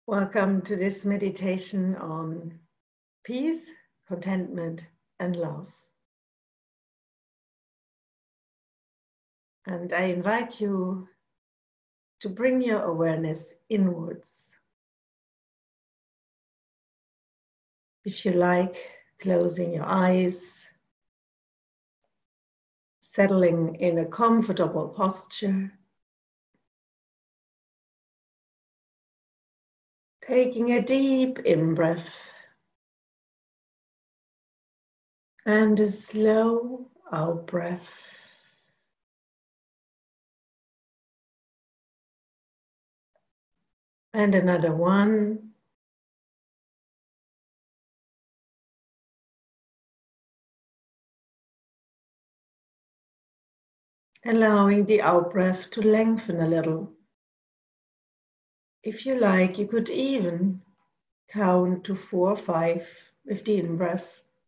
Welcome to this meditation on peace, contentment, and love. And I invite you to bring your awareness inwards. If you like, closing your eyes, settling in a comfortable posture, taking a deep in-breath and a slow out-breath. And another one. Allowing the out-breath to lengthen a little. If you like, you could even count to 4 or 5 with the in-breath.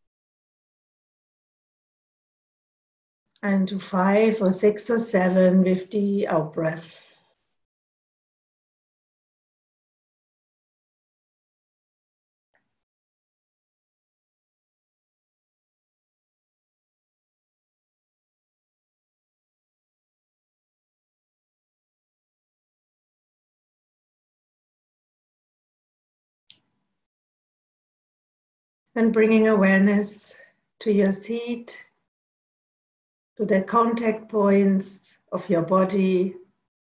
And to 5 or 6 or 7 with the out-breath. And bringing awareness to your seat, to the contact points of your body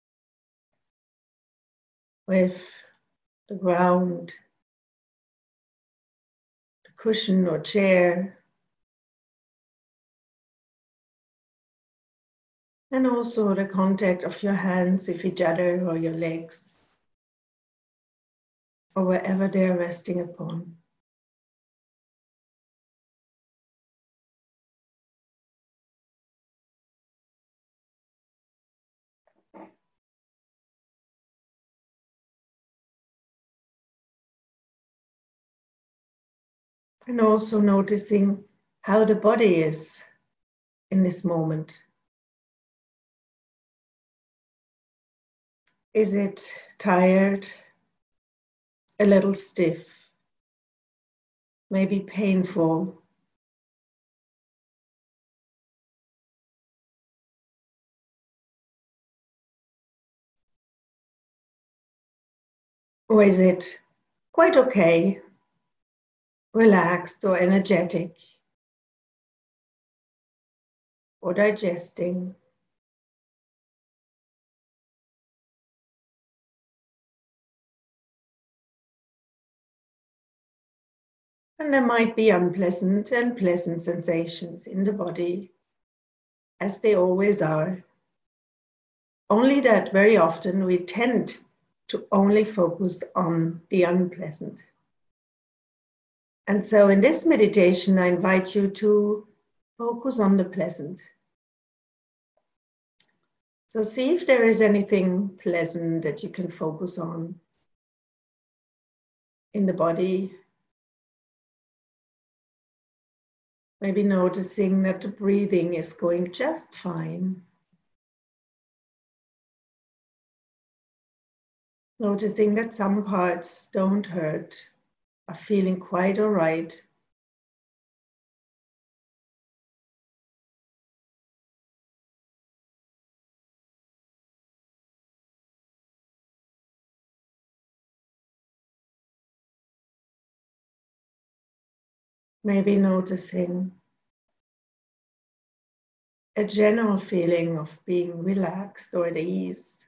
with the ground, the cushion or chair, and also the contact of your hands with each other or your legs, or wherever they are resting upon. And also noticing how the body is in this moment. Is it tired, a little stiff, maybe painful? Or is it quite okay, relaxed or energetic, or digesting? And there might be unpleasant and pleasant sensations in the body, as they always are. Only that very often we tend to only focus on the unpleasant. And so in this meditation, I invite you to focus on the pleasant. So see if there is anything pleasant that you can focus on in the body. Maybe noticing that the breathing is going just fine. Noticing that some parts don't hurt, are feeling quite all right. Maybe noticing a general feeling of being relaxed or at ease.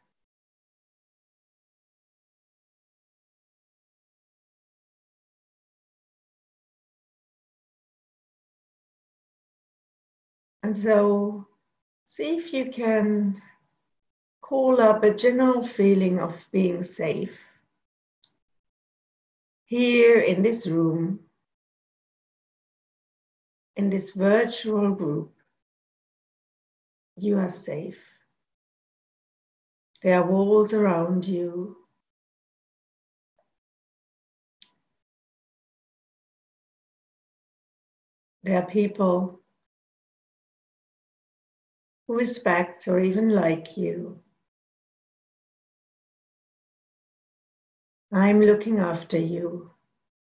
And so see if you can call up a general feeling of being safe. Here in this room, in this virtual group, you are safe. There are walls around you. There are people who respect or even like you. I'm looking after you.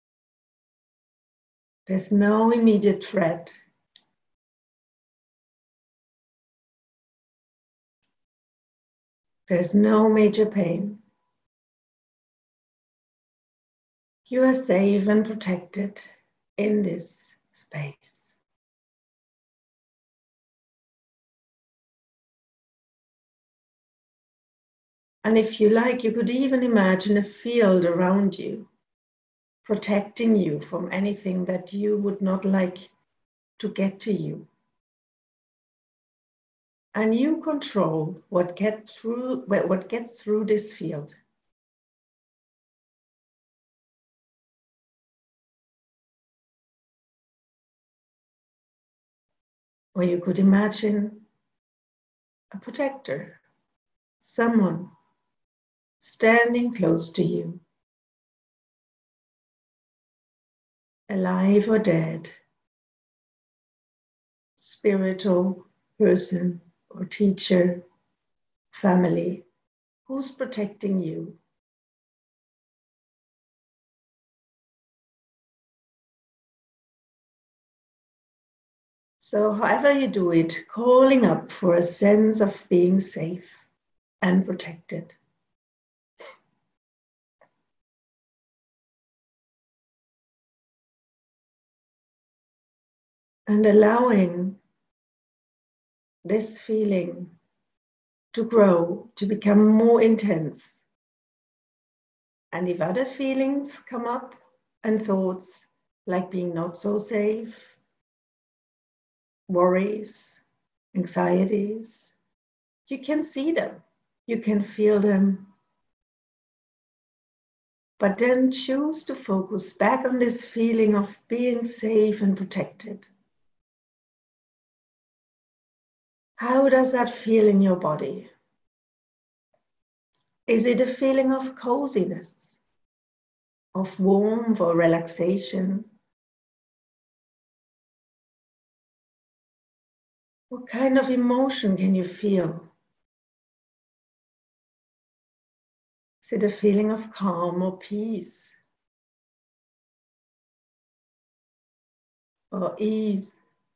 There's no immediate threat. There's no major pain. You are safe and protected in this space. And if you like, you could even imagine a field around you, protecting you from anything that you would not like to get to you. And you control what gets through this field. Or you could imagine a protector, someone standing close to you, alive or dead, spiritual person or teacher, family, who's protecting you. So however you do it, calling up for a sense of being safe and protected. And allowing this feeling to grow, to become more intense. And if other feelings come up and thoughts like being not so safe, worries, anxieties, you can see them, you can feel them, but then choose to focus back on this feeling of being safe and protected. How does that feel in your body? Is it a feeling of coziness, of warmth or relaxation? What kind of emotion can you feel? Is it a feeling of calm or peace or ease?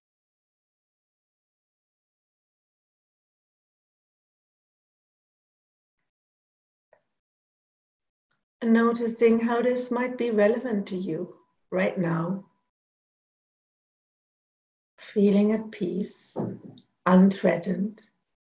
And noticing how this might be relevant to you right now. Feeling at peace, unthreatened.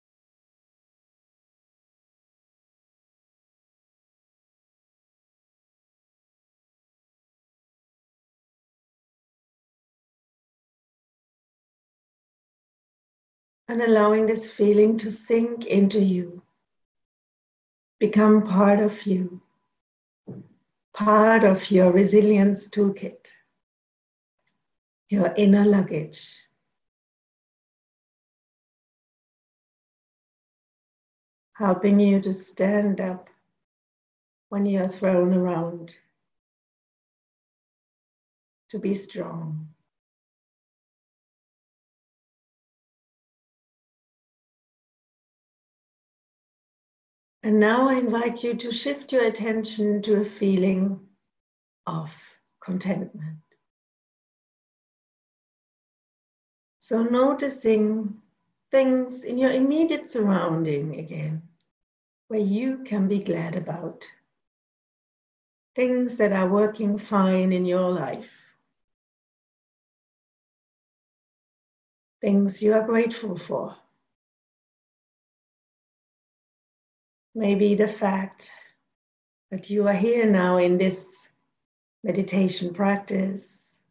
And allowing this feeling to sink into you, become part of you, part of your resilience toolkit, your inner luggage. Helping you to stand up when you are thrown around, to be strong. And now I invite you to shift your attention to a feeling of contentment. So noticing things in your immediate surrounding again, where you can be glad about. Things that are working fine in your life. Things you are grateful for. Maybe the fact that you are here now in this meditation practice.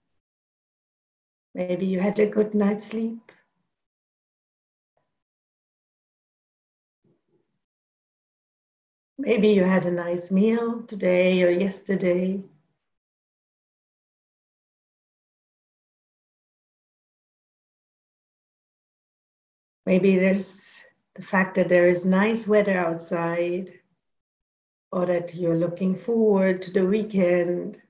Maybe you had a good night's sleep. Maybe you had a nice meal today or yesterday. Maybe there's the fact that there is nice weather outside, or that you're looking forward to the weekend.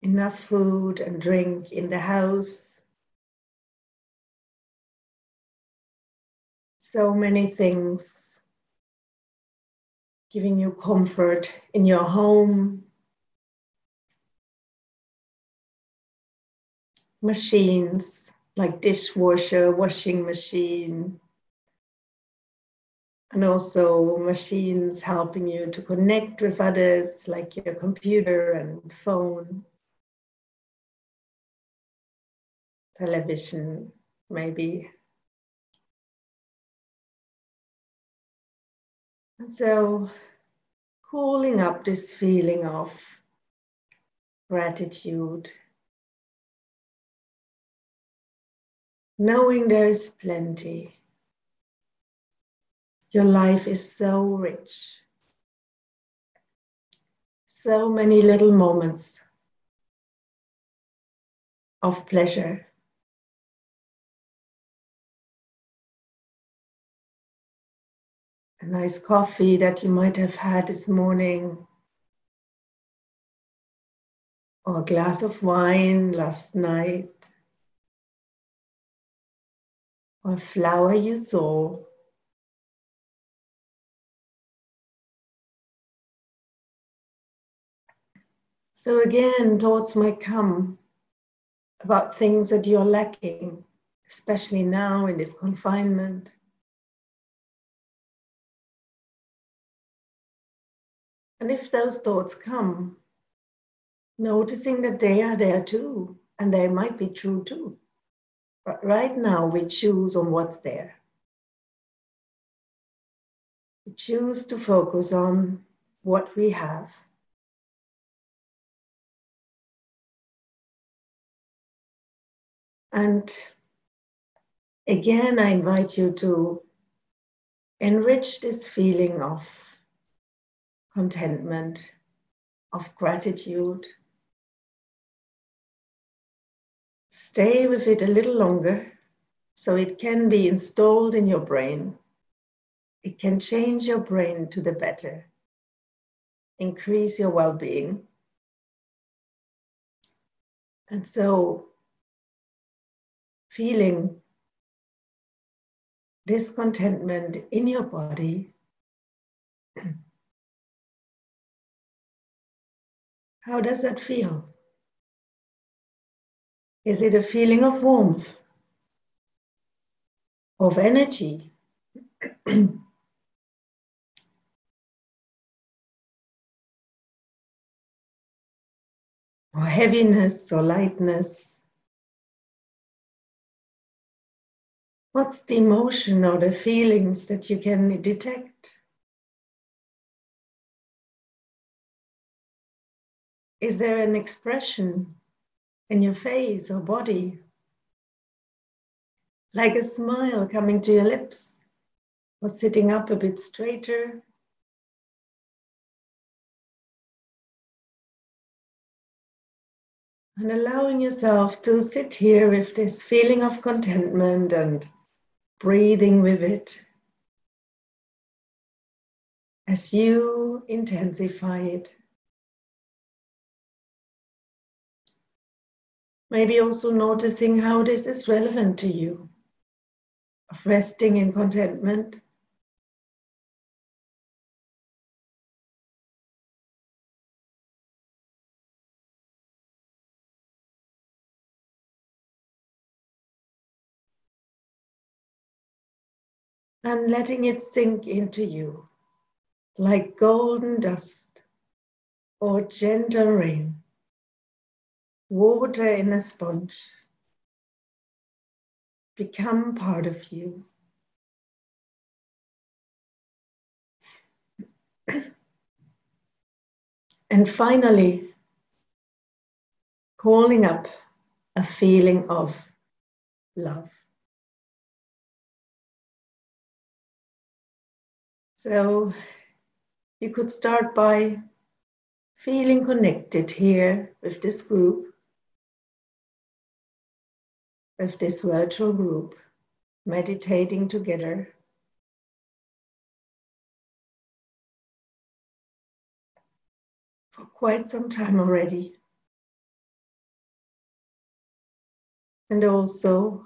enough food and drink in the house. So many things giving you comfort in your home. Machines like dishwasher, washing machine, and also machines helping you to connect with others, like your computer and phone, television, maybe. And so, calling up this feeling of gratitude, knowing there is plenty. Your life is so rich. So many little moments of pleasure. A nice coffee that you might have had this morning, or a glass of wine last night, or a flower you saw. So again, thoughts might come about things that you're lacking, especially now in this confinement. And if those thoughts come, noticing that they are there too, and they might be true too. But right now, we choose on what's there. We choose to focus on what we have. And again, I invite you to enrich this feeling of contentment, of gratitude. Stay with it a little longer so it can be installed in your brain. It can change your brain to the better, increase your well-being. And so, feeling this contentment in your body, how does that feel? Is it a feeling of warmth, of energy? Or heaviness or lightness? What's the emotion or the feelings that you can detect? Is there an expression in your face or body? Like a smile coming to your lips, or sitting up a bit straighter? And allowing yourself to sit here with this feeling of contentment and breathing with it as you intensify it. Maybe also noticing how this is relevant to you, of resting in contentment. And letting it sink into you like golden dust or gentle rain, water in a sponge. Become part of you. And finally, calling up a feeling of love. So you could start by feeling connected here with this group, with this virtual group, meditating together. For quite some time already. And also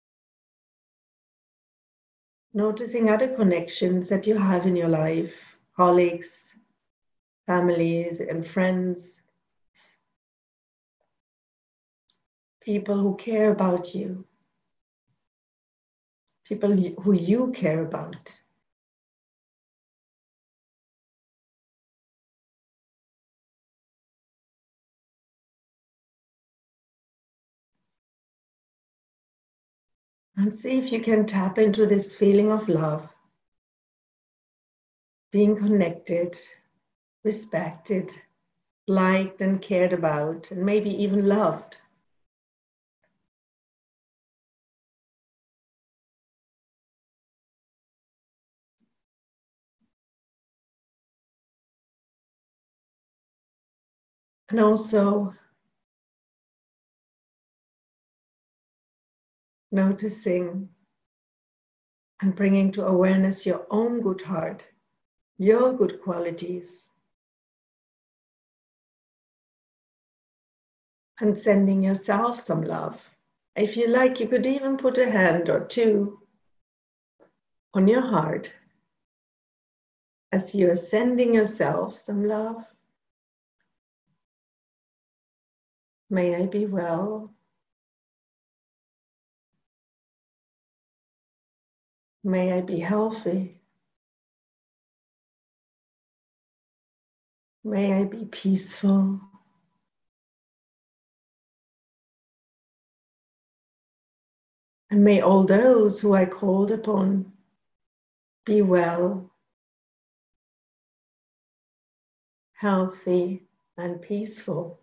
noticing other connections that you have in your life, colleagues, families, and friends, people who care about you, people who you care about. And see if you can tap into this feeling of love, being connected, respected, liked and cared about, and maybe even loved. And also noticing and bringing to awareness your own good heart, your good qualities, and sending yourself some love. If you like, you could even put a hand or two on your heart as you're sending yourself some love. May I be well. May I be healthy. May I be peaceful. And may all those who I called upon be well, healthy, and peaceful.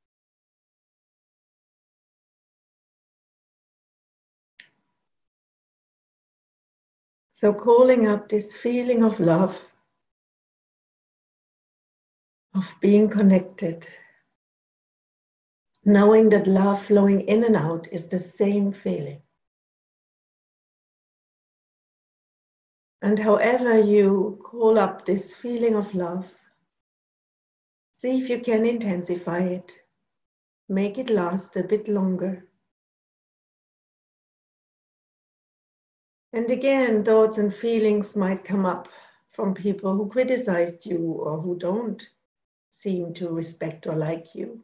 So calling up this feeling of love, of being connected, knowing that love flowing in and out is the same feeling. And however you call up this feeling of love, see if you can intensify it, make it last a bit longer. And again, thoughts and feelings might come up from people who criticized you or who don't seem to respect or like you.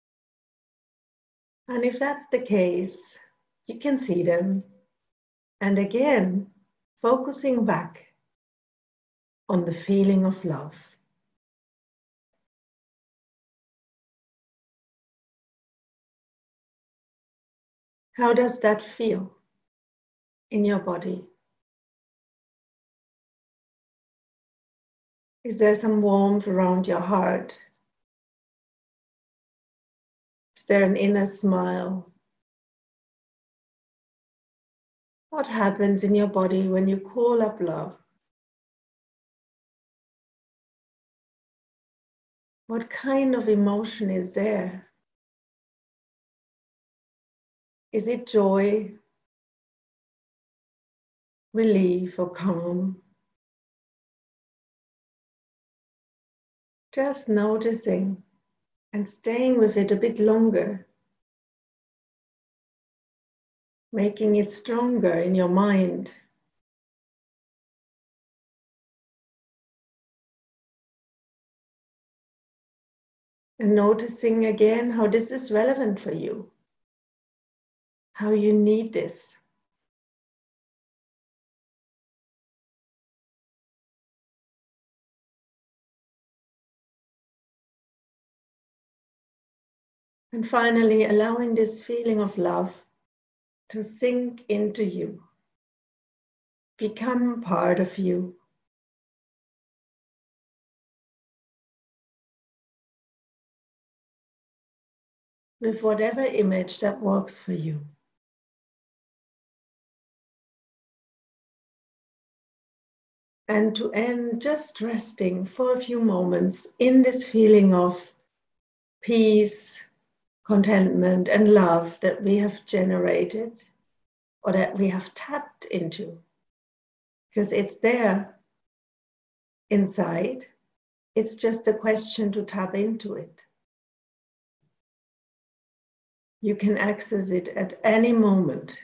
And if that's the case, you can see them. And again, focusing back on the feeling of love. How does that feel in your body? Is there some warmth around your heart? Is there an inner smile? What happens in your body when you call up love? What kind of emotion is there? Is it joy, relief, or calm? Just noticing and staying with it a bit longer, making it stronger in your mind. And noticing again how this is relevant for you, how you need this. And finally, allowing this feeling of love to sink into you, become part of you. With whatever image that works for you. And to end, just resting for a few moments in this feeling of peace, contentment, and love that we have generated or that we have tapped into. Because it's there inside. It's just a question to tap into it. You can access it at any moment.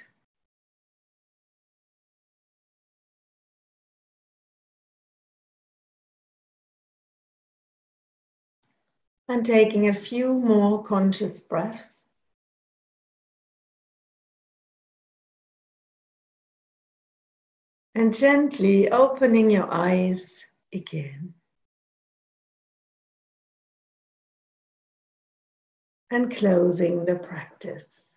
And taking a few more conscious breaths. And gently opening your eyes again. And closing the practice.